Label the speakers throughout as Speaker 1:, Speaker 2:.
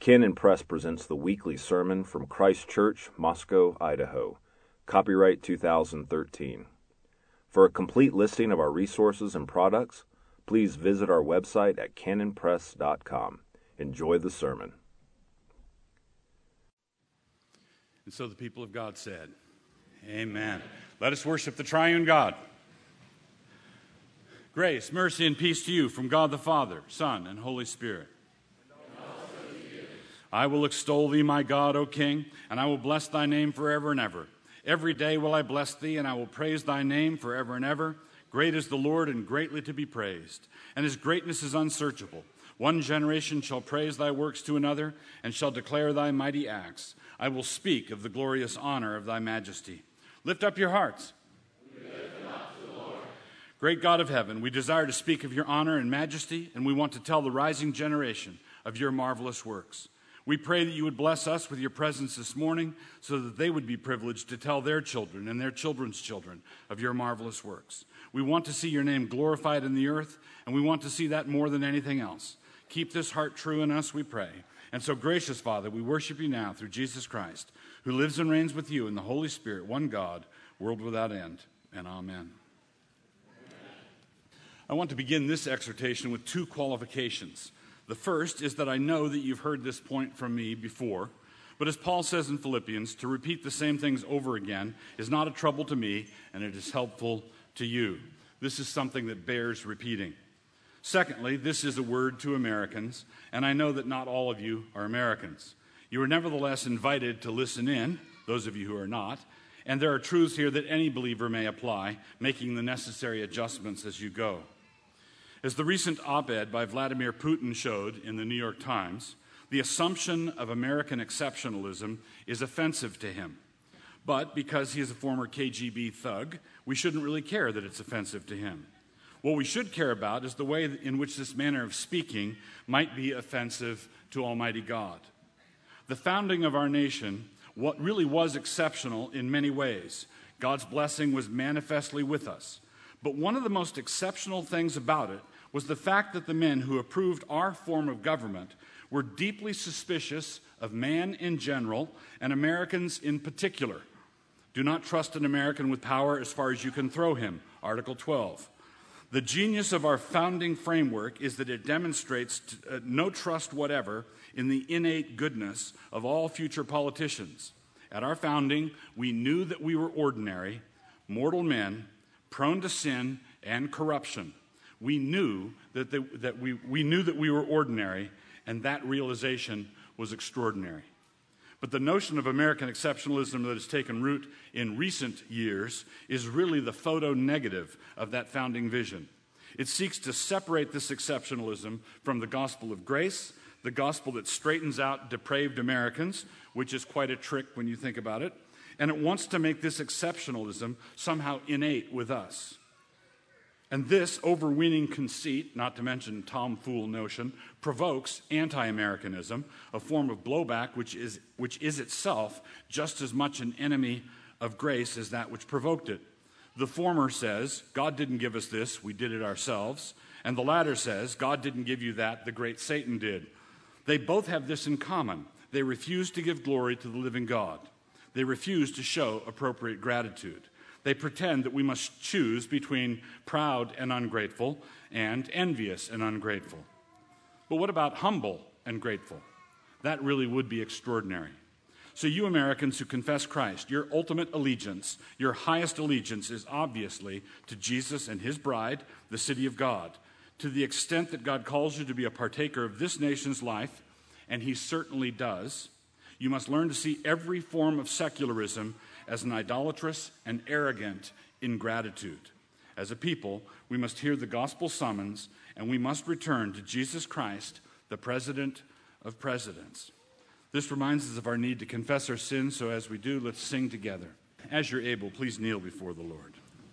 Speaker 1: Canon Press presents the weekly sermon from Christ Church, Moscow, Idaho. Copyright 2013. For a complete listing of our resources and products, please visit our website at canonpress.com. Enjoy the sermon.
Speaker 2: And so the people of God said, Amen. Let us worship the triune God. Grace, mercy, and peace to you from God the Father, Son, and Holy Spirit. I will extol thee, my God, O King, and I will bless thy name forever and ever. Every day will I bless thee, and I will praise thy name forever and ever. Great is the Lord, and greatly to be praised, and his greatness is unsearchable. One generation shall praise thy works to another, and shall declare thy mighty acts. I will speak of the glorious honor of thy majesty. Lift up your hearts. We lift them up to the Lord. Great God of heaven, we desire to speak of your honor and majesty, and we want to tell the rising generation of your marvelous works. We pray that you would bless us with your presence this morning so that they would be privileged to tell their children and their children's children of your marvelous works. We want to see your name glorified in the earth, and we want to see that more than anything else. Keep this heart true in us, we pray. And so, gracious Father, we worship you now through Jesus Christ, who lives and reigns with you in the Holy Spirit, one God, world without end. And amen. I want to begin this exhortation with two qualifications. The first is that I know that you've heard this point from me before, but as Paul says in Philippians, to repeat the same things over again is not a trouble to me, and it is helpful to you. This is something that bears repeating. Secondly, this is a word to Americans, and I know that not all of you are Americans. You are nevertheless invited to listen in, those of you who are not, and there are truths here that any believer may apply, making the necessary adjustments as you go. As the recent op-ed by Vladimir Putin showed in the New York Times, the assumption of American exceptionalism is offensive to him. But because he is a former KGB thug, we shouldn't really care that it's offensive to him. What we should care about is the way in which this manner of speaking might be offensive to Almighty God. The founding of our nation what really was exceptional in many ways. God's blessing was manifestly with us. But one of the most exceptional things about it was the fact that the men who approved our form of government were deeply suspicious of man in general and Americans in particular. Do not trust an American with power as far as you can throw him, Article 12. The genius of our founding framework is that it demonstrates no trust whatever in the innate goodness of all future politicians. At our founding, we knew that we were ordinary, mortal men, prone to sin and corruption. We knew that we were ordinary, and that realization was extraordinary. But the notion of American exceptionalism that has taken root in recent years is really the photo-negative of that founding vision. It seeks to separate this exceptionalism from the gospel of grace, the gospel that straightens out depraved Americans, which is quite a trick when you think about it, and it wants to make this exceptionalism somehow innate with us. And this overweening conceit, not to mention tomfool notion, provokes anti-Americanism, a form of blowback which is itself just as much an enemy of grace as that which provoked it. The former says, God didn't give us this, we did it ourselves. And the latter says, God didn't give you that, the great Satan did. They both have this in common. They refuse to give glory to the living God. They refuse to show appropriate gratitude. They pretend that we must choose between proud and ungrateful and envious and ungrateful. But what about humble and grateful? That really would be extraordinary. So you Americans who confess Christ, your ultimate allegiance, your highest allegiance is obviously to Jesus and his bride, the city of God. To the extent that God calls you to be a partaker of this nation's life, and he certainly does, you must learn to see every form of secularism as an idolatrous and arrogant ingratitude. As a people, we must hear the gospel summons, and we must return to Jesus Christ, the President of Presidents. This reminds us of our need to confess our sins, so as we do, let's sing together. As you're able, please kneel before the Lord.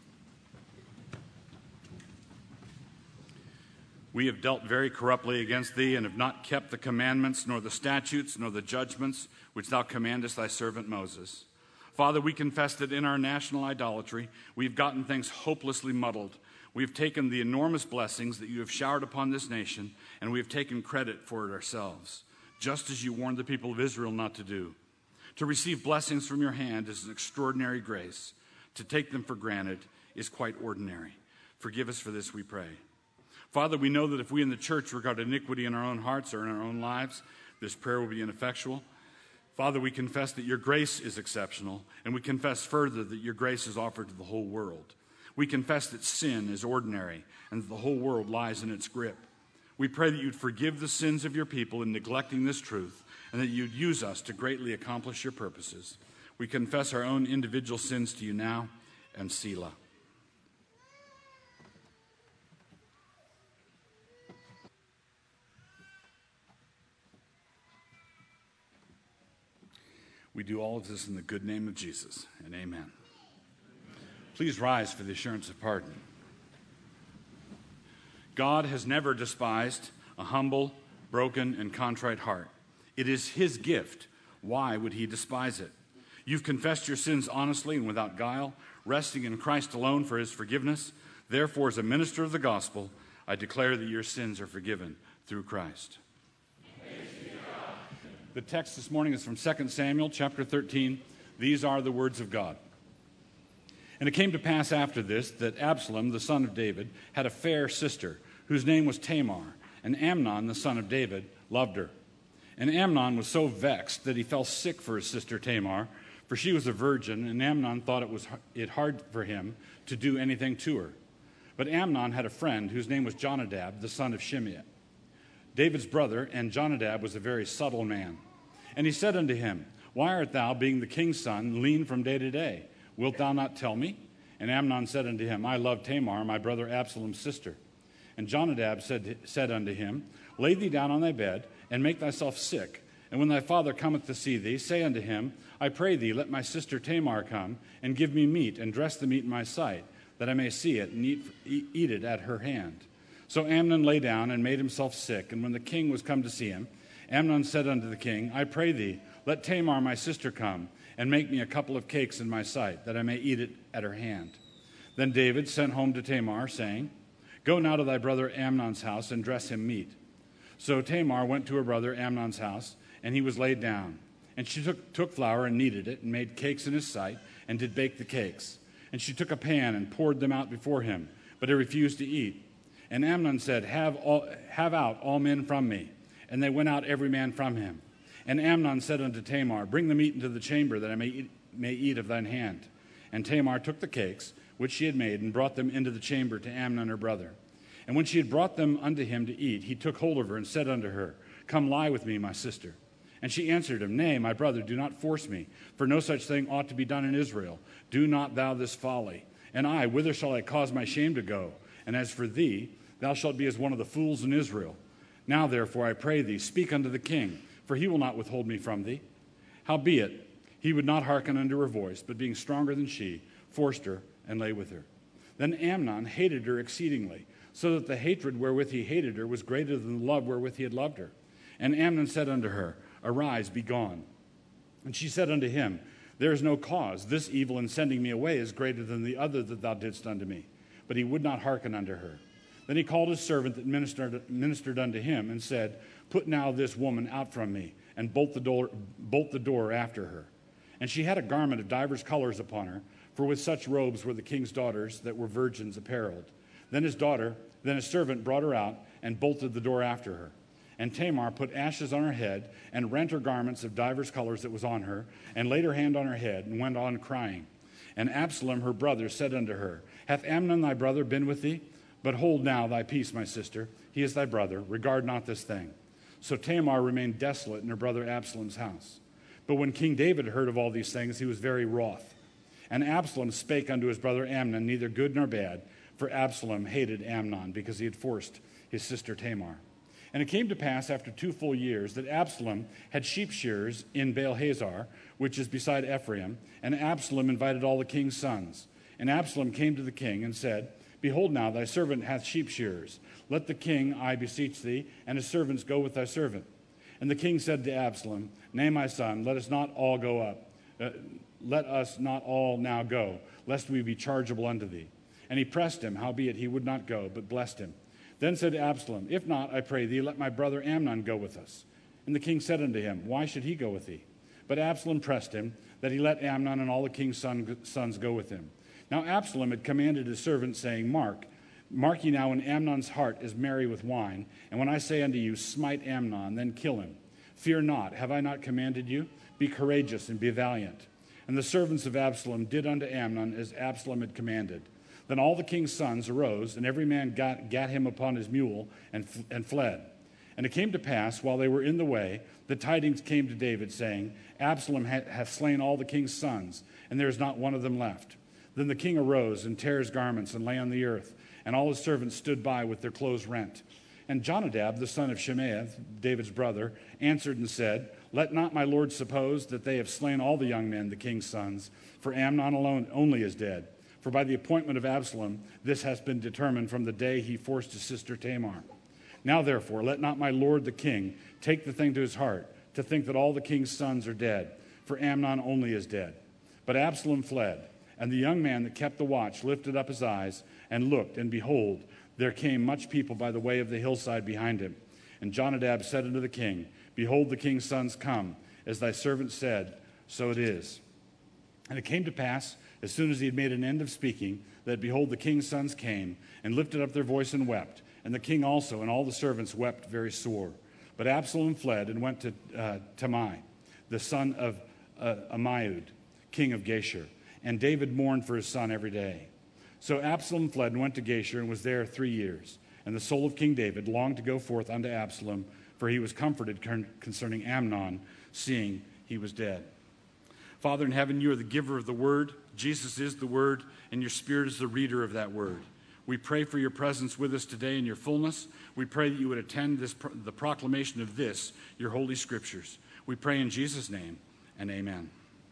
Speaker 2: We have dealt very corruptly against thee, and have not kept the commandments, nor the statutes, nor the judgments, which thou commandest thy servant Moses. Father, we confess that in our national idolatry, we've gotten things hopelessly muddled. We've taken the enormous blessings that you have showered upon this nation, and we have taken credit for it ourselves. just as you warned the people of Israel not to do. To receive blessings from your hand is an extraordinary grace. To take them for granted is quite ordinary. Forgive us for this, we pray. Father, we know that if we in the church regard iniquity in our own hearts or in our own lives, this prayer will be ineffectual. Father, we confess that your grace is exceptional, and we confess further that your grace is offered to the whole world. We confess that sin is ordinary and that the whole world lies in its grip. We pray that you'd forgive the sins of your people in neglecting this truth, and that you'd use us to greatly accomplish your purposes. We confess our own individual sins to you now, and Selah. We do all of this in the good name of Jesus, and amen. Please rise for the assurance of pardon. God has never despised a humble, broken, and contrite heart. It is his gift. Why would he despise it? You've confessed your sins honestly and without guile, resting in Christ alone for his forgiveness. Therefore, as a minister of the gospel, I declare that your sins are forgiven through Christ. The text this morning is from 2 Samuel chapter 13. These are the words of God. And it came to pass after this that Absalom, the son of David, had a fair sister, whose name was Tamar, and Amnon, the son of David, loved her. And Amnon was so vexed that he fell sick for his sister Tamar, for she was a virgin, and Amnon thought it hard for him to do anything to her. But Amnon had a friend whose name was Jonadab, the son of Shimeah, David's brother, and Jonadab was a very subtle man. And he said unto him, Why art thou, being the king's son, lean from day to day? Wilt thou not tell me? And Amnon said unto him, I love Tamar, my brother Absalom's sister. And Jonadab said unto him, Lay thee down on thy bed, and make thyself sick. And when thy father cometh to see thee, say unto him, I pray thee, let my sister Tamar come, and give me meat, and dress the meat in my sight, that I may see it, and eat it at her hand. So Amnon lay down and made himself sick. And when the king was come to see him, Amnon said unto the king, I pray thee, let Tamar my sister come, and make me a couple of cakes in my sight, that I may eat it at her hand. Then David sent home to Tamar, saying, Go now to thy brother Amnon's house, and dress him meat. So Tamar went to her brother Amnon's house, and he was laid down. And she took flour and kneaded it, and made cakes in his sight, and did bake the cakes. And she took a pan and poured them out before him, but he refused to eat. And Amnon said, Have out all men from me. And they went out every man from him. And Amnon said unto Tamar, Bring the meat into the chamber, that I may eat of thine hand. And Tamar took the cakes, which she had made, and brought them into the chamber to Amnon her brother. And when she had brought them unto him to eat, he took hold of her, and said unto her, Come lie with me, my sister. And she answered him, Nay, my brother, do not force me, for no such thing ought to be done in Israel. Do not thou this folly. And I, whither shall I cause my shame to go? And as for thee, thou shalt be as one of the fools in Israel. Now, therefore, I pray thee, speak unto the king, for he will not withhold me from thee. Howbeit, he would not hearken unto her voice, but being stronger than she, forced her, and lay with her. Then Amnon hated her exceedingly, so that the hatred wherewith he hated her was greater than the love wherewith he had loved her. And Amnon said unto her, Arise, be gone. And she said unto him, There is no cause. This evil in sending me away is greater than the other that thou didst unto me. But he would not hearken unto her. Then he called his servant that ministered unto him, and said, Put now this woman out from me, and bolt the door after her. And she had a garment of divers colors upon her, for with such robes were the king's daughters that were virgins apparelled. Then his servant brought her out, and bolted the door after her. And Tamar put ashes on her head, and rent her garments of divers colors that was on her, and laid her hand on her head, and went on crying. And Absalom her brother said unto her, Hath Amnon thy brother been with thee? But hold now thy peace, my sister. He is thy brother. Regard not this thing. So Tamar remained desolate in her brother Absalom's house. But when King David heard of all these things, he was very wroth. And Absalom spake unto his brother Amnon, neither good nor bad, for Absalom hated Amnon, because he had forced his sister Tamar. And it came to pass after 2 full years that Absalom had sheep shearers in Baal-hazor, which is beside Ephraim, and Absalom invited all the king's sons. And Absalom came to the king and said, Behold now, thy servant hath sheep shearers. Let the king, I beseech thee, and his servants go with thy servant. And the king said to Absalom, Nay, my son, let us not all now go, lest we be chargeable unto thee. And he pressed him, howbeit he would not go, but blessed him. Then said Absalom, If not, I pray thee, let my brother Amnon go with us. And the king said unto him, Why should he go with thee? But Absalom pressed him, that he let Amnon and all the king's sons go with him. Now Absalom had commanded his servants, saying, Mark ye now, when Amnon's heart is merry with wine, and when I say unto you, Smite Amnon, then kill him. Fear not, have I not commanded you? Be courageous and be valiant. And the servants of Absalom did unto Amnon as Absalom had commanded. Then all the king's sons arose, and every man gat him upon his mule, and fled. And it came to pass, while they were in the way, the tidings came to David, saying, Absalom hath slain all the king's sons, and there is not one of them left. Then the king arose, and tare his garments, and lay on the earth, and all his servants stood by with their clothes rent. And Jonadab, the son of Shimea, David's brother, answered and said, Let not my lord suppose that they have slain all the young men, the king's sons, for Amnon alone only is dead. For by the appointment of Absalom, this has been determined from the day he forced his sister Tamar. Now therefore, let not my lord the king take the thing to his heart, to think that all the king's sons are dead, for Amnon only is dead. But Absalom fled, and the young man that kept the watch lifted up his eyes and looked, and behold, there came much people by the way of the hillside behind him. And Jonadab said unto the king, Behold, the king's sons come, as thy servant said, so it is. And it came to pass, as soon as he had made an end of speaking, that behold, the king's sons came, and lifted up their voice and wept. And the king also and all the servants wept very sore. But Absalom fled and went to Talmai, the son of Ammiud, king of Geshur. And David mourned for his son every day. So Absalom fled and went to Geshur and was there 3 years. And the soul of King David longed to go forth unto Absalom, for he was comforted concerning Amnon, seeing he was dead. Father in heaven, you are the giver of the word. Jesus is the word, and your Spirit is the reader of that word. We pray for your presence with us today in your fullness. We pray that you would attend the proclamation of this, your holy scriptures. We pray in Jesus' name, and amen.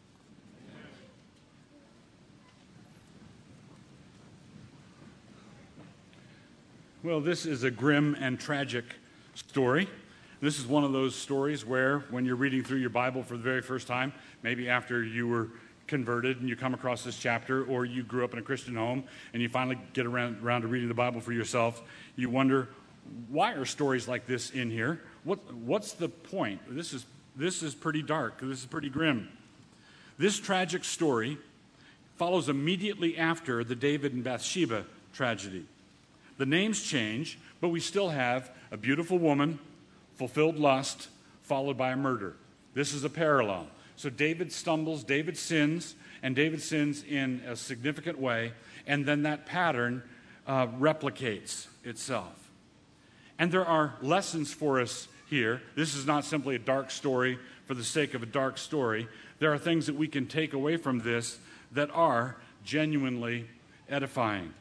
Speaker 2: Well, this is a grim and tragic story. This is one of those stories where, when you're reading through your Bible for the very first time, maybe after you were converted and you come across this chapter, or you grew up in a Christian home and you finally get around to reading the Bible for yourself, you wonder, why are stories like this in here? What's the point? This is pretty dark. This is pretty grim. This tragic story follows immediately after the David and Bathsheba tragedy. The names change, but we still have a beautiful woman, fulfilled lust, followed by a murder. This is a parallel. So David stumbles, David sins, and David sins in a significant way, and then that pattern replicates itself. And there are lessons for us here. This is not simply a dark story for the sake of a dark story. There are things that we can take away from this that are genuinely edifying.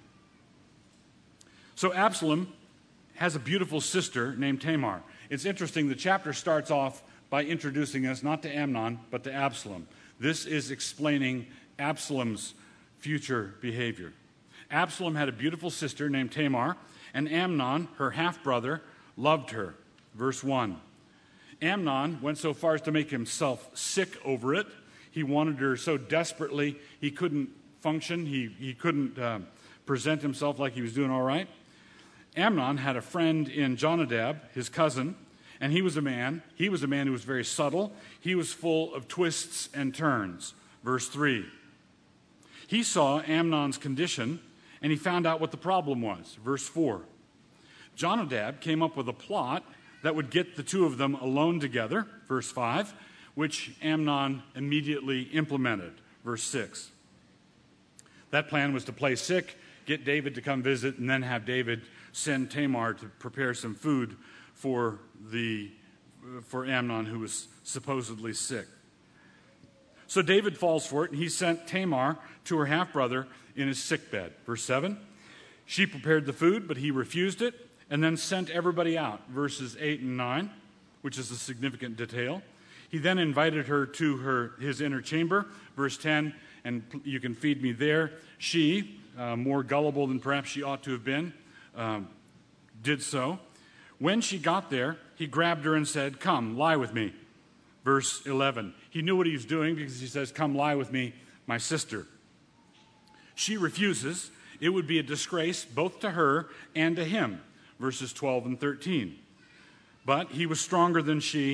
Speaker 2: So Absalom has a beautiful sister named Tamar. It's interesting, the chapter starts off by introducing us not to Amnon, but to Absalom. This is explaining Absalom's future behavior. Absalom had a beautiful sister named Tamar, and Amnon, her half-brother, loved her. Verse 1. Amnon went so far as to make himself sick over it. He wanted her so desperately he couldn't function. He couldn't present himself like he was doing all right. Amnon had a friend in Jonadab, his cousin, and he was a man who was very subtle. He was full of twists and turns. Verse 3. He saw Amnon's condition, and he found out what the problem was. Verse 4. Jonadab came up with a plot that would get the two of them alone together. Verse 5, which Amnon immediately implemented. Verse 6. That plan was to play sick, get David to come visit, and then have David send Tamar to prepare some food for Amnon, who was supposedly sick. So David falls for it, and he sent Tamar to her half-brother in his sickbed. Verse 7, she prepared the food, but he refused it, and then sent everybody out. Verses 8 and 9, which is a significant detail. He then invited her to his inner chamber. Verse 10, and you can feed me there. She, more gullible than perhaps she ought to have been, did so. When she got there, he grabbed her and said, "Come, lie with me." Verse 11. He knew what he was doing because he says, "Come, lie with me, my sister." She refuses. It would be a disgrace both to her and to him. Verses 12 and 13. But he was stronger than she,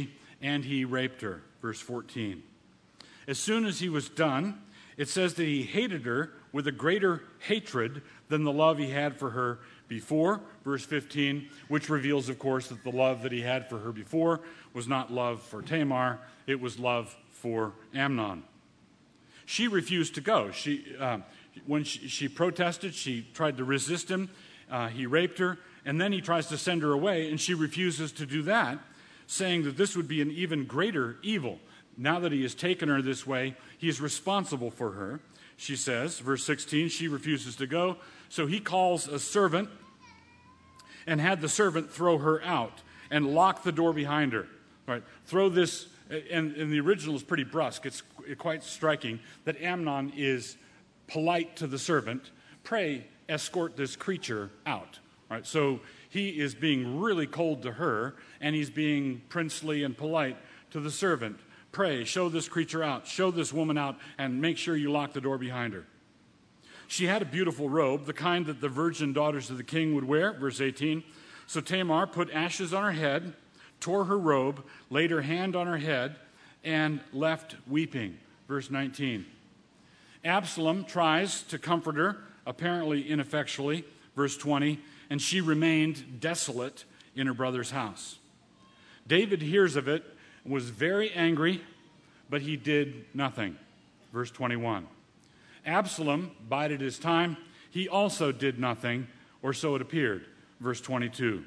Speaker 2: and he raped her. Verse 14. As soon as he was done, it says that he hated her with a greater hatred than the love he had for her before. Verse 15, which reveals, of course, that the love that he had for her before was not love for Tamar, it was love for Amnon. She refused to go. When she protested, she tried to resist him. He raped her, and then he tries to send her away, and she refuses to do that, saying that this would be an even greater evil. Now that he has taken her this way, he is responsible for her. She says, verse 16, she refuses to go, so he calls a servant and had the servant throw her out and lock the door behind her. All right, throw this, and the original is pretty brusque. It's quite striking that Amnon is polite to the servant. Pray, escort this creature out. All right, so he is being really cold to her, and he's being princely and polite to the servant. Pray, show this creature out, show this woman out, and make sure you lock the door behind her. She had a beautiful robe, the kind that the virgin daughters of the king would wear, verse 18. So Tamar put ashes on her head, tore her robe, laid her hand on her head, and left weeping, verse 19. Absalom tries to comfort her, apparently ineffectually, verse 20, and she remained desolate in her brother's house. David hears of it, was very angry, but he did nothing. Verse 21. Absalom bided his time. He also did nothing, or so it appeared. Verse 22.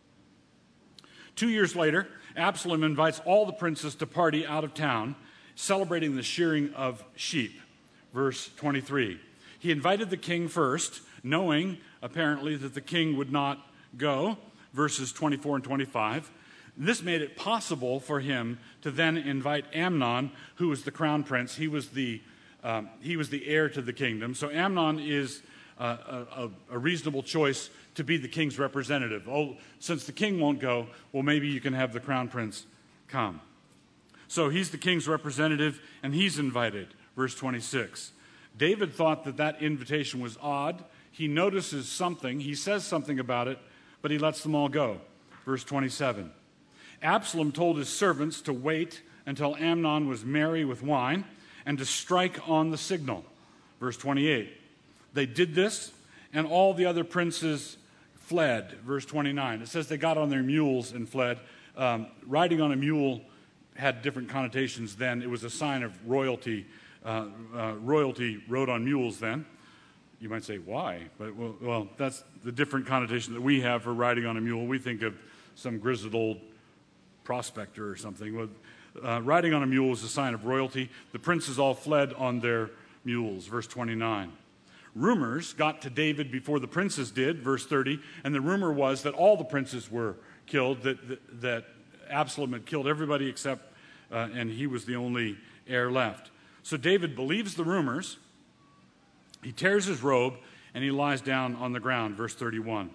Speaker 2: 2 years later, Absalom invites all the princes to party out of town, celebrating the shearing of sheep. Verse 23. He invited the king first, knowing, apparently, that the king would not go. Verses 24 and 25. This made it possible for him to then invite Amnon, who was the crown prince. He was the heir to the kingdom. So Amnon is a reasonable choice to be the king's representative. Oh, since the king won't go, well, maybe you can have the crown prince come. So he's the king's representative, and he's invited. Verse 26. David thought that invitation was odd. He notices something. He says something about it, but he lets them all go. Verse 27. Absalom told his servants to wait until Amnon was merry with wine and to strike on the signal. Verse 28. They did this, and all the other princes fled. Verse 29. It says they got on their mules and fled. Riding on a mule had different connotations then. It was a sign of royalty. Royalty rode on mules then. You might say, why? But well, that's the different connotation that we have for riding on a mule. We think of some grizzled old prospector or something. Riding on a mule is a sign of royalty. The princes all fled on their mules. Verse 29. Rumors got to David before the princes did, verse 30, and the rumor was that all the princes were killed, that Absalom had killed everybody except, and he was the only heir left. So David believes the rumors. He tears his robe, and he lies down on the ground, verse 31.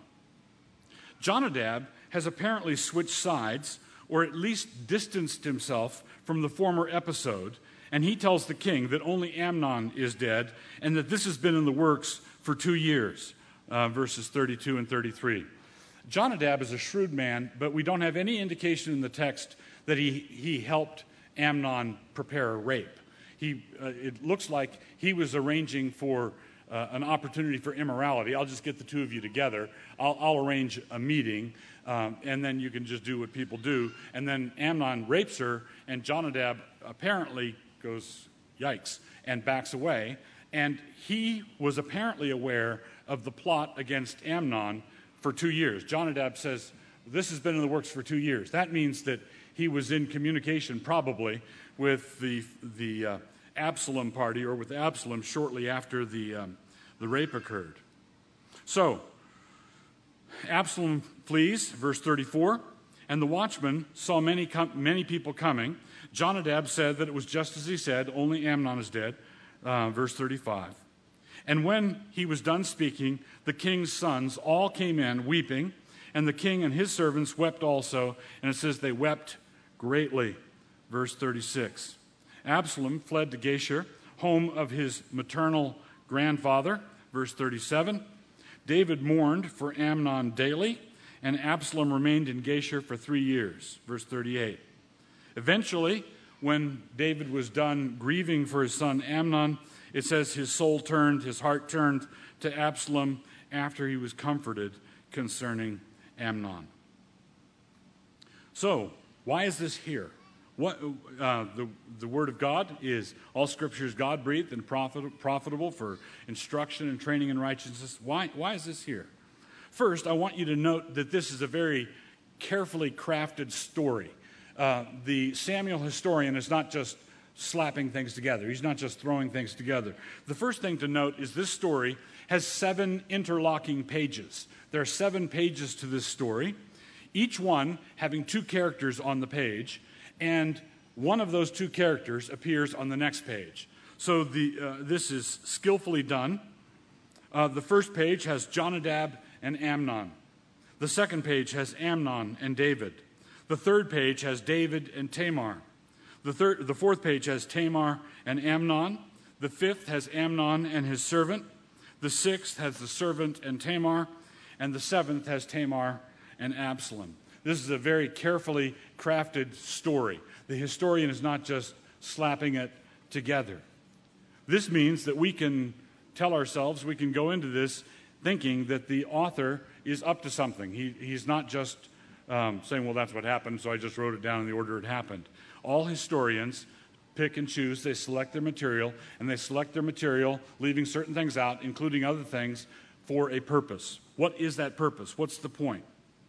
Speaker 2: Jonadab has apparently switched sides, or at least distanced himself from the former episode, and he tells the king that only Amnon is dead and that this has been in the works for 2 years, verses 32 and 33. Jonadab is a shrewd man, but we don't have any indication in the text that he helped Amnon prepare a rape. It looks like he was arranging for an opportunity for immorality. I'll just get the two of you together. I'll arrange a meeting, and then you can just do what people do. And then Amnon rapes her, and Jonadab apparently goes, yikes, and backs away. And he was apparently aware of the plot against Amnon for 2 years. Jonadab says, this has been in the works for 2 years. That means that he was in communication probably with the Absalom party, or with Absalom shortly after the rape occurred. So, Absalom flees, verse 34, and the watchman saw many people coming. Jonadab said that it was just as he said, only Amnon is dead, verse 35. And when he was done speaking, the king's sons all came in weeping, and the king and his servants wept also, and it says they wept greatly, verse 36. Absalom fled to Geshur, home of his maternal grandfather, verse 37. David mourned for Amnon daily, and Absalom remained in Geshur for 3 years, verse 38. Eventually, when David was done grieving for his son Amnon, it says his heart turned to Absalom after he was comforted concerning Amnon. So, why is this here? The Word of God is, all Scripture is God-breathed and profitable for instruction and training in righteousness. Why is this here? First, I want you to note that this is a very carefully crafted story. The Samuel historian is not just slapping things together. He's not just throwing things together. The first thing to note is this story has 7 interlocking pages. There are 7 pages to this story, each one having 2 characters on the page, and one of those 2 characters appears on the next page. So this is skillfully done. The first page has Jonadab and Amnon. The second page has Amnon and David. The third page has David and Tamar. The fourth page has Tamar and Amnon. The fifth has Amnon and his servant. The sixth has the servant and Tamar. And the seventh has Tamar and Absalom. This is a very carefully crafted story. The historian is not just slapping it together. This means that we can tell ourselves, we can go into this thinking that the author is up to something. He's not just saying, well, that's what happened, so I just wrote it down in the order it happened. All historians pick and choose. They select their material, and they select their material, leaving certain things out, including other things, for a purpose. What is that purpose? What's the point?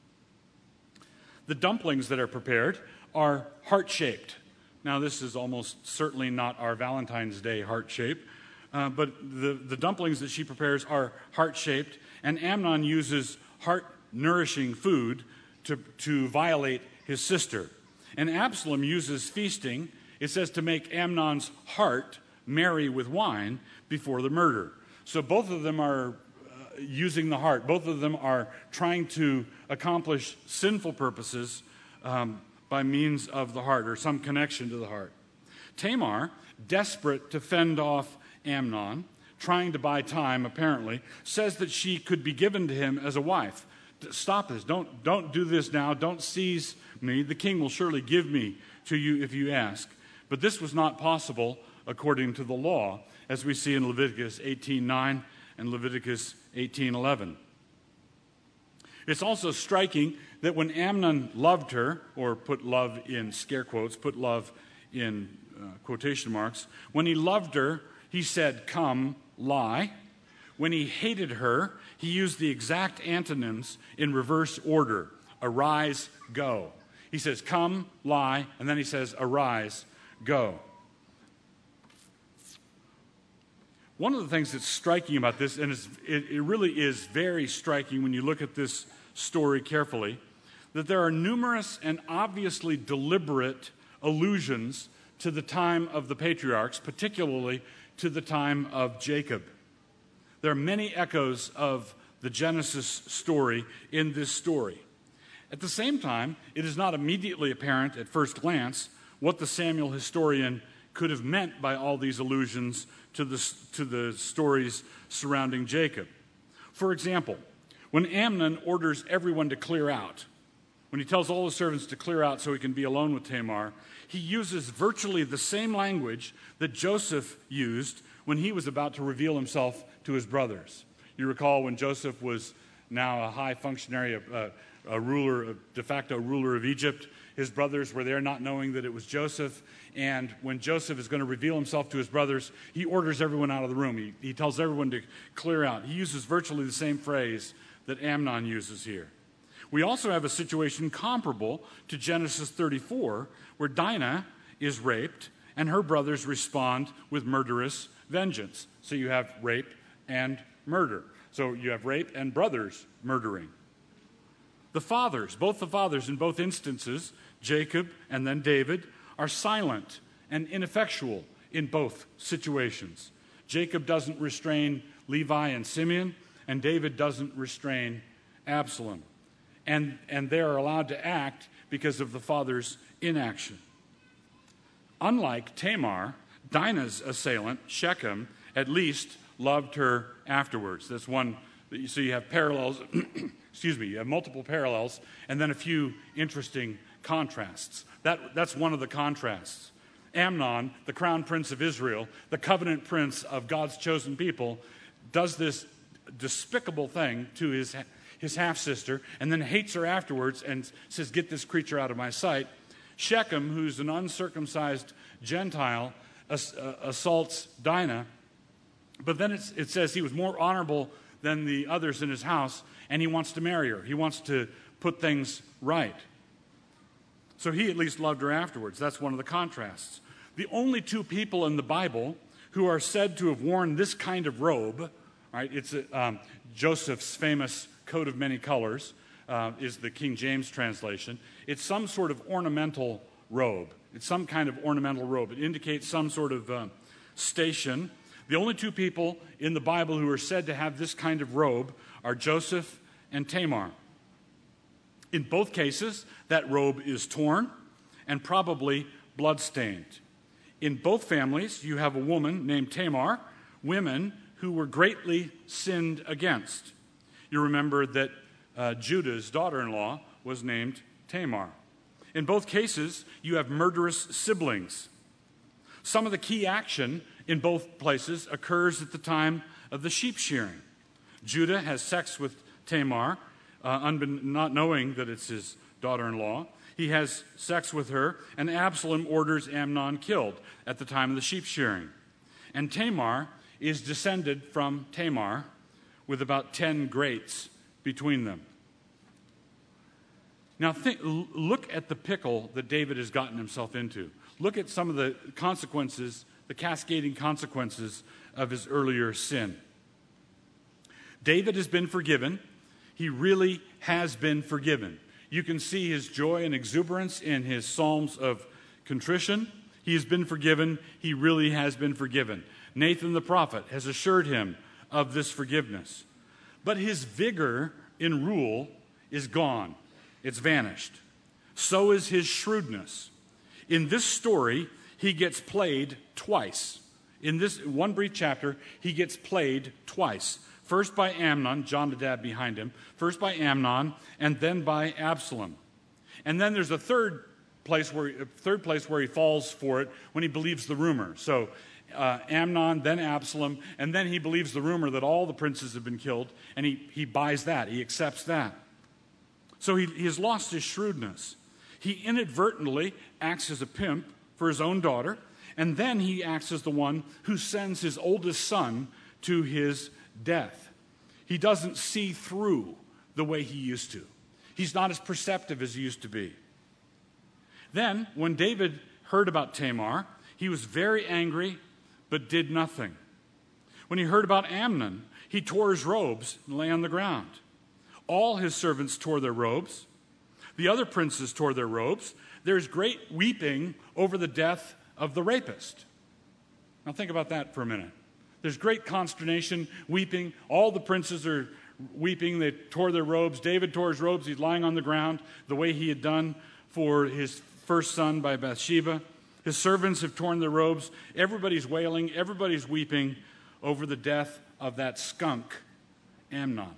Speaker 2: The dumplings that are prepared are heart-shaped. Now, this is almost certainly not our Valentine's Day heart shape, but the dumplings that she prepares are heart-shaped, and Amnon uses heart-nourishing food to violate his sister. And Absalom uses feasting, it says, to make Amnon's heart merry with wine before the murder. So both of them are using the heart. Both of them are trying to accomplish sinful purposes by means of the heart, or some connection to the heart. Tamar, desperate to fend off Amnon, trying to buy time apparently, says that she could be given to him as a wife. Stop this. Don't do this now. Don't seize me. The king will surely give me to you if you ask. But this was not possible according to the law, as we see in Leviticus 18:9 and Leviticus 18:11. It's also striking that when Amnon loved her, or put love in scare quotes, put love in quotation marks, when he loved her, he said, "Come, lie." When he hated her, he used the exact antonyms in reverse order. Arise, go. He says, "Come, lie," and then he says, "Arise, go." One of the things that's striking about this, and it really is very striking when you look at this story carefully, that there are numerous and obviously deliberate allusions to the time of the patriarchs, particularly to the time of Jacob. There are many echoes of the Genesis story in this story. At the same time, it is not immediately apparent at first glance what the Samuel historian could have meant by all these allusions to the stories surrounding Jacob. For example, when Amnon orders everyone to clear out, when he tells all the servants to clear out so he can be alone with Tamar, he uses virtually the same language that Joseph used when he was about to reveal himself to his brothers. You recall when Joseph was now a high functionary, a ruler, a de facto ruler of Egypt. His brothers were there not knowing that it was Joseph. And when Joseph is going to reveal himself to his brothers, he orders everyone out of the room. He tells everyone to clear out. He uses virtually the same phrase that Amnon uses here. We also have a situation comparable to Genesis 34, where Dinah is raped, and her brothers respond with murderous vengeance. So you have rape and murder. So you have rape and brothers murdering. The fathers, both the fathers in both instances, Jacob and then David, are silent and ineffectual in both situations. Jacob doesn't restrain Levi and Simeon, and David doesn't restrain Absalom. And they are allowed to act because of the father's inaction. Unlike Tamar, Dinah's assailant, Shechem, at least loved her afterwards. That's one. So you have parallels, you have multiple parallels, and then a few interesting contrasts. That's one of the contrasts. Amnon, the crown prince of Israel, the covenant prince of God's chosen people, does this despicable thing to his half-sister and then hates her afterwards and says, "Get this creature out of my sight." Shechem, who's an uncircumcised Gentile, assaults Dinah, but then it says he was more honorable than the others in his house, and he wants to marry her. He wants to put things right. So he at least loved her afterwards. That's one of the contrasts. The only two people in the Bible who are said to have worn this kind of robe, right? It's Joseph's famous coat of many colors, is the King James translation. It's some sort of ornamental robe. It's some kind of ornamental robe. It indicates some sort of station. The only two people in the Bible who are said to have this kind of robe are Joseph and Tamar. In both cases, that robe is torn and probably bloodstained. In both families, you have a woman named Tamar, women who were greatly sinned against. You remember that Judah's daughter-in-law was named Tamar. In both cases, you have murderous siblings. Some of the key action in both places occurs at the time of the sheep shearing. Judah has sex with Tamar, not knowing that it's his daughter-in-law. He has sex with her, and Absalom orders Amnon killed at the time of the sheep shearing. And Tamar is descended from Tamar with about 10 greats between them. Now look at the pickle that David has gotten himself into. Look at some of the consequences, the cascading consequences of his earlier sin. David has been forgiven. He really has been forgiven. You can see his joy and exuberance in his psalms of contrition. He has been forgiven. He really has been forgiven. Nathan the prophet has assured him of this forgiveness. But his vigor in rule is gone. It's vanished. So is his shrewdness. In this story, he gets played twice. In this one brief chapter, he gets played twice. First by Amnon, Jonadab behind him. First by Amnon, and then by Absalom. And then there's a third place where he falls for it when he believes the rumor. So Amnon, then Absalom, and then he believes the rumor that all the princes have been killed, and he buys that. He accepts that. So he has lost his shrewdness. He inadvertently acts as a pimp for his own daughter, and then he acts as the one who sends his oldest son to his death. He doesn't see through the way he used to. He's not as perceptive as he used to be. Then, when David heard about Tamar, he was very angry, but did nothing. When he heard about Amnon, he tore his robes and lay on the ground. All his servants tore their robes. The other princes tore their robes. There's great weeping over the death of the rapist. Now think about that for a minute. There's great consternation, weeping. All the princes are weeping. They tore their robes. David tore his robes. He's lying on the ground the way he had done for his first son by Bathsheba. His servants have torn their robes. Everybody's wailing. Everybody's weeping over the death of that skunk, Amnon.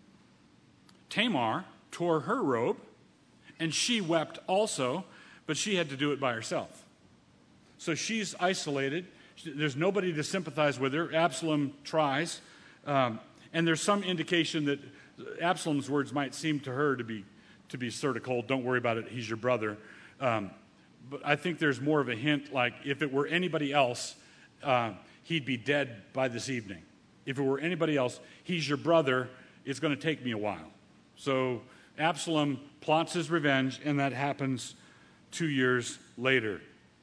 Speaker 2: Tamar tore her robe, and she wept also, but she had to do it by herself. So she's isolated. There's nobody to sympathize with her. Absalom tries, and there's some indication that Absalom's words might seem to her to be sort of cold. Don't worry about it. He's your brother. But I think there's more of a hint, like if it were anybody else, he'd be dead by this evening. If it were anybody else, he's your brother. It's going to take me a while. So Absalom plots his revenge, and that happens 2 years later.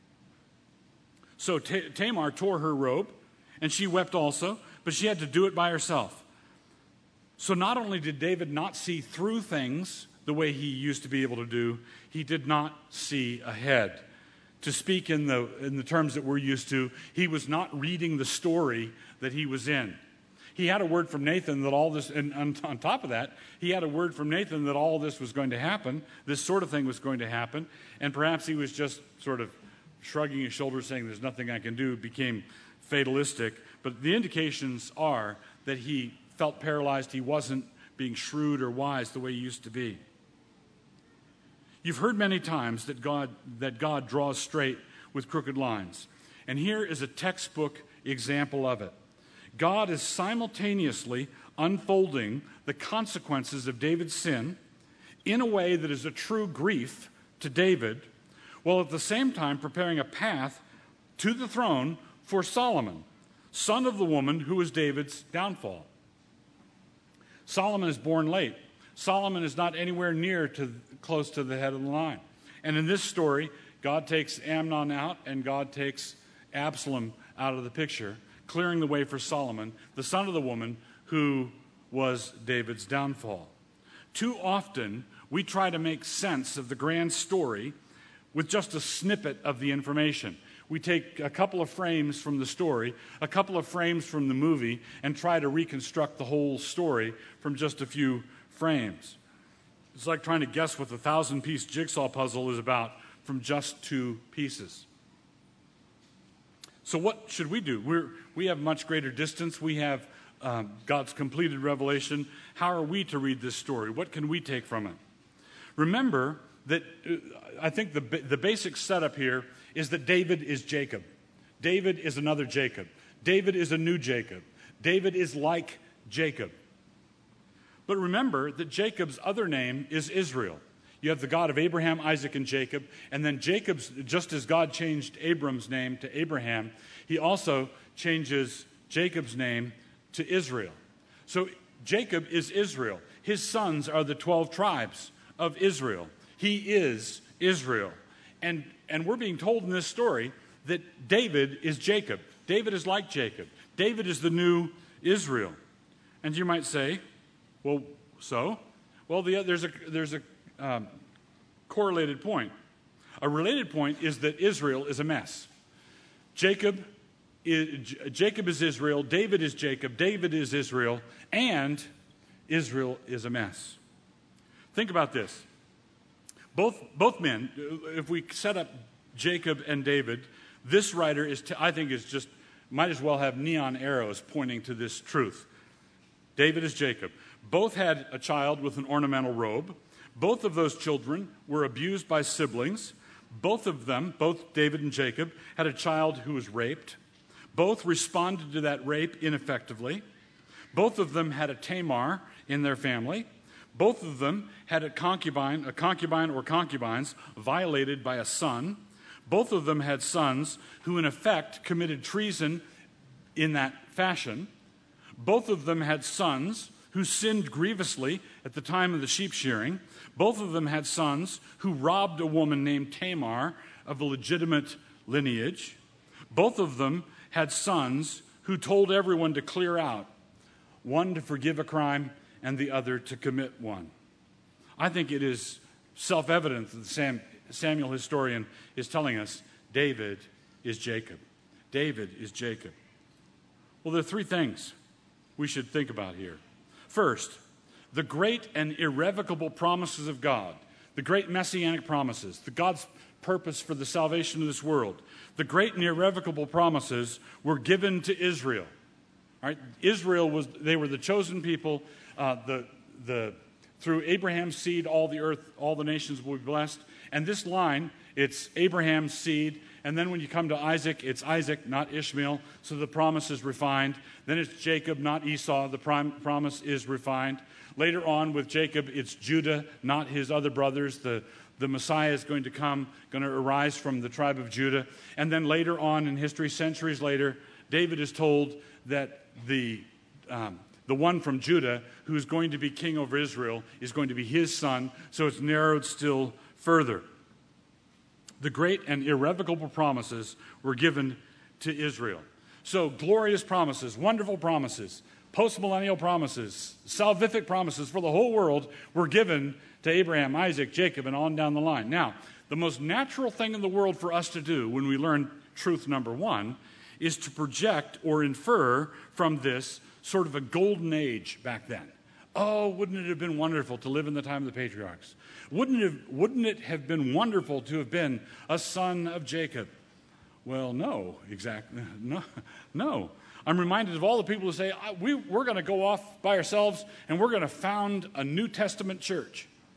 Speaker 2: So Tamar tore her robe, and she wept also, but she had to do it by herself. So not only did David not see through things the way he used to be able to do, he did not see ahead. To speak in the terms that we're used to, he was not reading the story that he was in. He had a word from Nathan that all this, and on top of that, he had a word from Nathan that all this was going to happen, this sort of thing was going to happen, and perhaps he was just sort of shrugging his shoulders saying there's nothing I can do, became fatalistic. But the indications are that he felt paralyzed. He wasn't being shrewd or wise the way he used to be. You've heard many times that God draws straight with crooked lines. And here is a textbook example of it. God is simultaneously unfolding the consequences of David's sin in a way that is a true grief to David, while at the same time preparing a path to the throne for Solomon, son of the woman who was David's downfall. Solomon is born late. Solomon is not anywhere near close to the head of the line. And in this story, God takes Amnon out and God takes Absalom out of the picture, clearing the way for Solomon, the son of the woman who was David's downfall. Too often, we try to make sense of the grand story with just a snippet of the information. We take a couple of frames from the story, a couple of frames from the movie, and try to reconstruct the whole story from just a few frames. It's like trying to guess what the 1,000-piece jigsaw puzzle is about from just 2 pieces. So what should we do? We have much greater distance. We have God's completed revelation. How are we to read this story? What can we take from it? Remember that I think the basic setup here is that David is Jacob. David is another Jacob. David is a new Jacob. David is like Jacob. But remember that Jacob's other name is Israel. You have the God of Abraham, Isaac, and Jacob. And then Jacob's, just as God changed Abram's name to Abraham, he also changes Jacob's name to Israel. So Jacob is Israel. His sons are the 12 tribes of Israel. He is Israel. And we're being told in this story that David is Jacob. David is like Jacob. David is the new Israel. And you might say, well, so? Well, there's a correlated point. A related point is that Israel is a mess. Jacob is Israel, David is Jacob, David is Israel, and Israel is a mess. Think about this. Both men, if we set up Jacob and David, this writer I think is just might as well have neon arrows pointing to this truth. David is Jacob. Both had a child with an ornamental robe. Both of those children were abused by siblings. Both of them, both David and Jacob, had a child who was raped. Both responded to that rape ineffectively. Both of them had a Tamar in their family. Both of them had a concubine or concubines violated by a son. Both of them had sons who, in effect, committed treason in that fashion. Both of them had sons who sinned grievously at the time of the sheep shearing. Both of them had sons who robbed a woman named Tamar of a legitimate lineage. Both of them had sons who told everyone to clear out, one to forgive a crime and the other to commit one. I think it is self-evident that the Samuel historian is telling us David is Jacob. David is Jacob. Well, there are 3 things we should think about here. First, the great and irrevocable promises of God, the great messianic promises, God's purpose for the salvation of this world, the great and irrevocable promises were given to Israel. All right? Israel they were the chosen people. Through Abraham's seed, all the nations will be blessed. And this line, it's Abraham's seed. And then when you come to Isaac, it's Isaac, not Ishmael. So the promise is refined. Then it's Jacob, not Esau. The promise is refined. Later on with Jacob, it's Judah, not his other brothers. The Messiah is going to arise from the tribe of Judah. And then later on in history, centuries later, David is told that the one from Judah who is going to be king over Israel is going to be his son, so it's narrowed still further. The great and irrevocable promises were given to Israel. So glorious promises, wonderful promises, post-millennial promises, salvific promises for the whole world were given to Abraham, Isaac, Jacob, and on down the line. Now, the most natural thing in the world for us to do when we learn truth number 1 is to project or infer from this sort of a golden age back then. Oh, wouldn't it have been wonderful to live in the time of the patriarchs? Wouldn't it have been wonderful to have been a son of Jacob? Well, no, exactly. No. I'm reminded of all the people who say, we're going to go off by ourselves and we're going to found a New Testament church.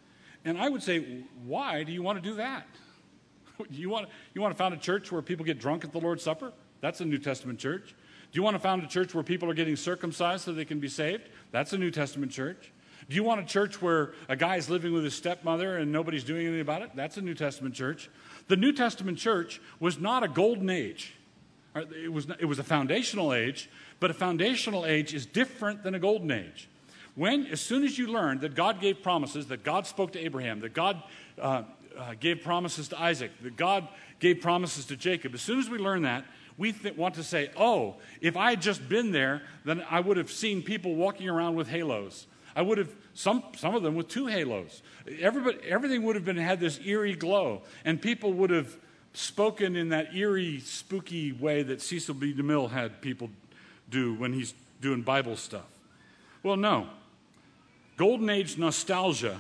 Speaker 2: And I would say, why do you want to do that? You want to found a church where people get drunk at the Lord's Supper? That's a New Testament church. Do you want to found a church where people are getting circumcised so they can be saved? That's a New Testament church. Do you want a church where a guy is living with his stepmother and nobody's doing anything about it? That's a New Testament church. The New Testament church was not a golden age. It was a foundational age, but a foundational age is different than a golden age. As soon as you learn that God gave promises, that God spoke to Abraham, that God gave promises to Isaac, that God gave promises to Jacob, as soon as we learn that, we want to say, oh, if I had just been there, then I would have seen people walking around with halos. I would have, some of them with 2 halos. Everything would have had this eerie glow, and people would have spoken in that eerie, spooky way that Cecil B. DeMille had people do when he's doing Bible stuff. Well, no. Golden Age nostalgia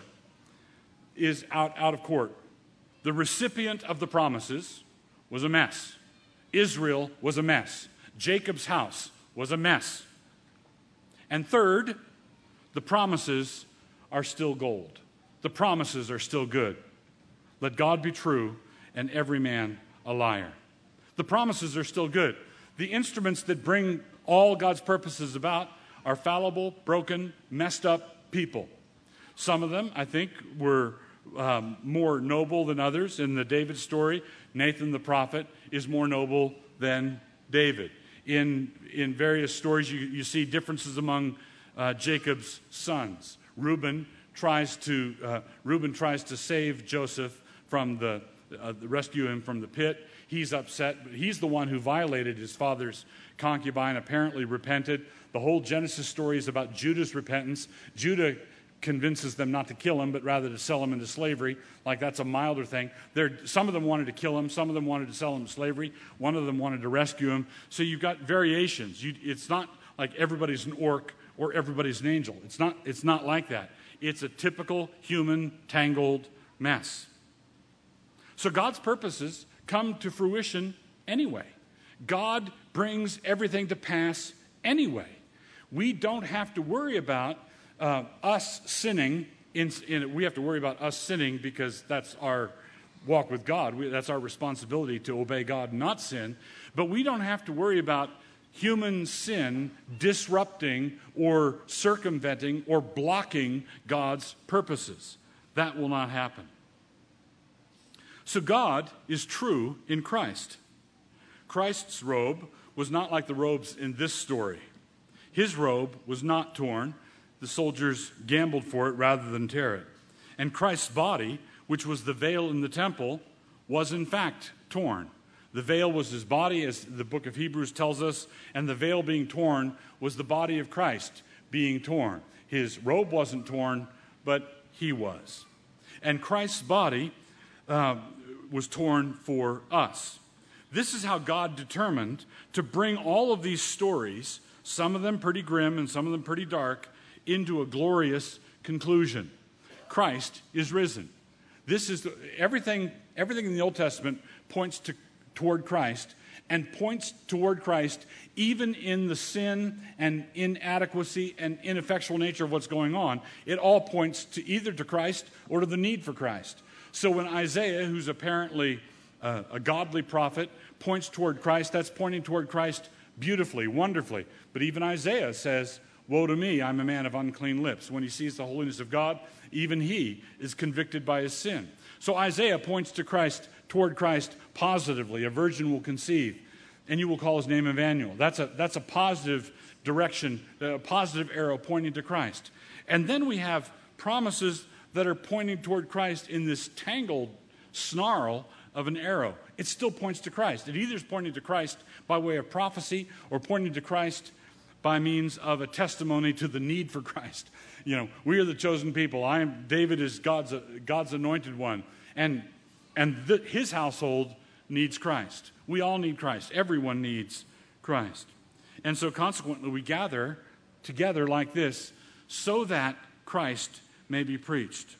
Speaker 2: is out of court. The recipient of the promises was a mess. Israel was a mess. Jacob's house was a mess. And third, the promises are still gold. The promises are still good. Let God be true and every man a liar. The promises are still good. The instruments that bring all God's purposes about are fallible, broken, messed up people. Some of them, I think, were more noble than others. In the David story, Nathan the prophet is more noble than David. In various stories, you see differences among Jacob's sons. Reuben tries to save Joseph from rescue him from the pit. He's upset, but he's the one who violated his father's concubine, apparently repented. The whole Genesis story is about Judah's repentance. Judah convinces them not to kill him, but rather to sell him into slavery. Like that's a milder thing. Some of them wanted to kill him. Some of them wanted to sell him to slavery. One of them wanted to rescue him. So you've got variations. It's not like everybody's an orc or everybody's an angel. It's not like that. It's a typical human tangled mess. So God's purposes come to fruition anyway. God brings everything to pass anyway. We don't have to worry about us sinning. We have to worry about us sinning because that's our walk with God. That's our responsibility to obey God and not sin. But we don't have to worry about human sin disrupting or circumventing or blocking God's purposes. That will not happen. So God is true in Christ. Christ's robe was not like the robes in this story. His robe was not torn. The soldiers gambled for it rather than tear it. And Christ's body, which was the veil in the temple, was in fact torn. The veil was his body, as the book of Hebrews tells us, and the veil being torn was the body of Christ being torn. His robe wasn't torn, but he was. And Christ's body was torn for us. This is how God determined to bring all of these stories, some of them pretty grim and some of them pretty dark, into a glorious conclusion. Christ is risen. This is everything in the Old Testament points toward Christ, and points toward Christ even in the sin and inadequacy and ineffectual nature of what's going on. It all points to either to Christ or to the need for Christ. So when Isaiah, who's apparently a godly prophet, points toward Christ, that's pointing toward Christ beautifully, wonderfully. But even Isaiah says, "Woe to me, I'm a man of unclean lips." When he sees the holiness of God, even he is convicted by his sin. So Isaiah points to Christ, toward Christ positively. A virgin will conceive, and you will call his name Emmanuel. That's a positive direction, a positive arrow pointing to Christ. And then we have promises that are pointing toward Christ in this tangled snarl of an arrow. It still points to Christ. It either is pointing to Christ by way of prophecy or pointing to Christ by means of a testimony to the need for Christ. You know, we are the chosen people. David is God's anointed one. And his household needs Christ. We all need Christ. Everyone needs Christ. And so consequently, we gather together like this so that Christ may be preached.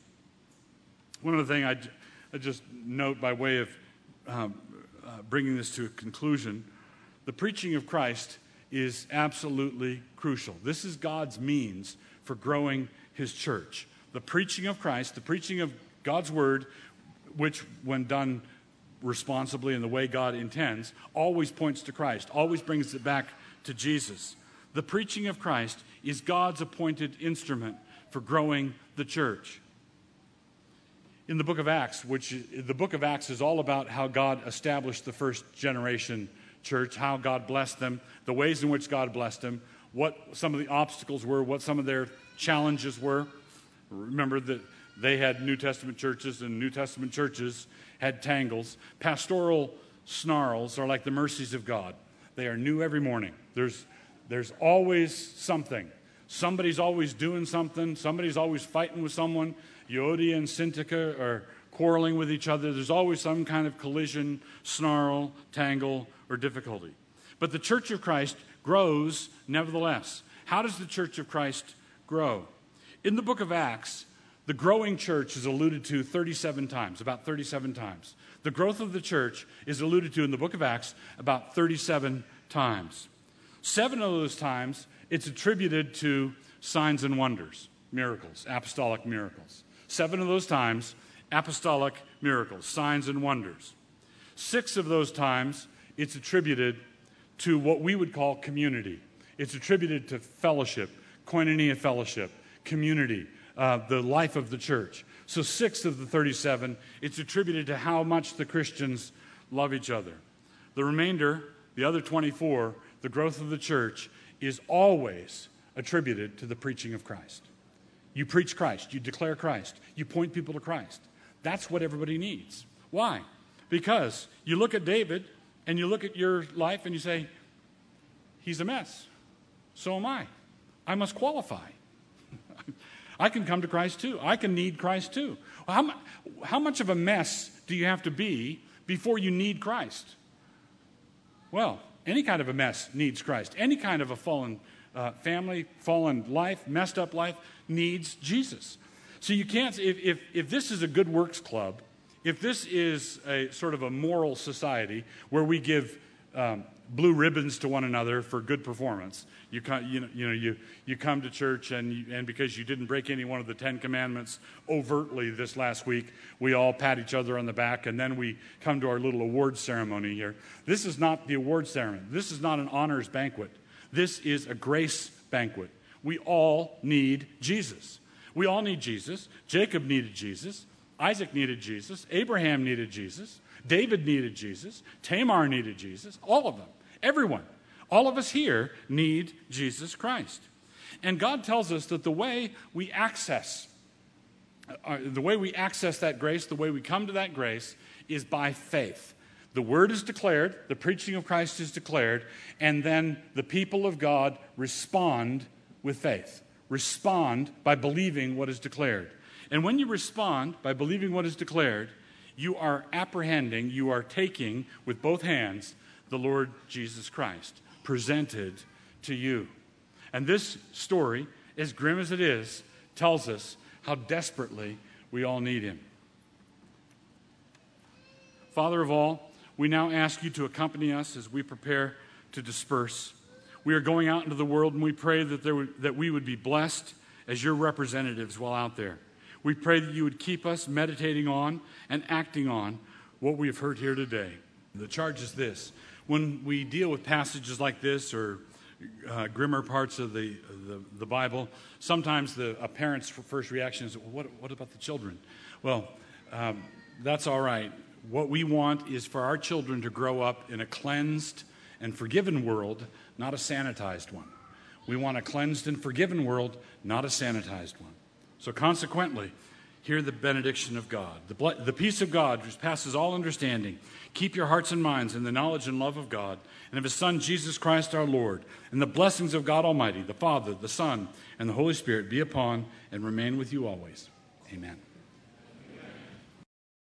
Speaker 2: One other thing I just note by way of bringing this to a conclusion, the preaching of Christ is absolutely crucial. This is God's means for growing his church. The preaching of Christ, the preaching of God's word, which when done responsibly in the way God intends, always points to Christ, always brings it back to Jesus. The preaching of Christ is God's appointed instrument for growing the church. In the book of Acts, the book of Acts is all about how God established the first generation church, how God blessed them, the ways in which God blessed them, what some of the obstacles were, what some of their challenges were. Remember that they had New Testament churches, and New Testament churches had tangles. Pastoral snarls are like the mercies of God. They are new every morning. There's always something. Somebody's always doing something. Somebody's always fighting with someone. Euodia and Syntyche are quarreling with each other. There's always some kind of collision, snarl, tangle, or difficulty. But the Church of Christ grows nevertheless. How does the Church of Christ grow? In the book of Acts, the growing church is alluded to 37 times, about 37 times. The growth of the church is alluded to in the book of Acts about 37 times. 7 of those times, it's attributed to signs and wonders, miracles, apostolic miracles. 7 of those times, apostolic miracles, signs and wonders. 6 of those times, it's attributed to what we would call community. It's attributed to fellowship, koinonia fellowship, community, the life of the church. So 6 of the 37, it's attributed to how much the Christians love each other. The remainder, the other 24, the growth of the church, is always attributed to the preaching of Christ. You preach Christ, you declare Christ, you point people to Christ. That's what everybody needs. Why? Because you look at David and you look at your life and you say, he's a mess. So am I. I must qualify. I can come to Christ too. I can need Christ too. How much of a mess do you have to be before you need Christ? Well, any kind of a mess needs Christ. Any kind of a fallen family, fallen life, messed up life needs Jesus. So you can't, if this is a good works club, if this is a sort of a moral society where we give blue ribbons to one another for good performance, you come to church and because you didn't break any one of the 10 commandments overtly this last week, we all pat each other on the back and then we come to our little award ceremony here. This is not the award ceremony. This is not an honors banquet. This is a grace banquet. We all need Jesus. We all need Jesus. Jacob needed Jesus. Isaac needed Jesus. Abraham needed Jesus. David needed Jesus. Tamar needed Jesus. All of them. Everyone. All of us here need Jesus Christ. And God tells us that the way we access that grace, the way we come to that grace, is by faith. The word is declared, the preaching of Christ is declared, and then the people of God respond with faith. Respond by believing what is declared. And when you respond by believing what is declared, you are apprehending, you are taking with both hands the Lord Jesus Christ presented to you. And this story, as grim as it is, tells us how desperately we all need him. Father of all, we now ask you to accompany us as we prepare to disperse. We are going out into the world, and we pray that we would be blessed as your representatives while out there. We pray that you would keep us meditating on and acting on what we have heard here today. The charge is this. When we deal with passages like this or grimmer parts of the Bible, sometimes a parent's first reaction is, what about the children? Well, that's all right. What we want is for our children to grow up in a cleansed and forgiven world, not a sanitized one. We want a cleansed and forgiven world, not a sanitized one. So consequently, hear the benediction of God. The peace of God, which passes all understanding, keep your hearts and minds in the knowledge and love of God and of his Son, Jesus Christ our Lord. And the blessings of God Almighty, the Father, the Son, and the Holy Spirit be upon and remain with you always. Amen.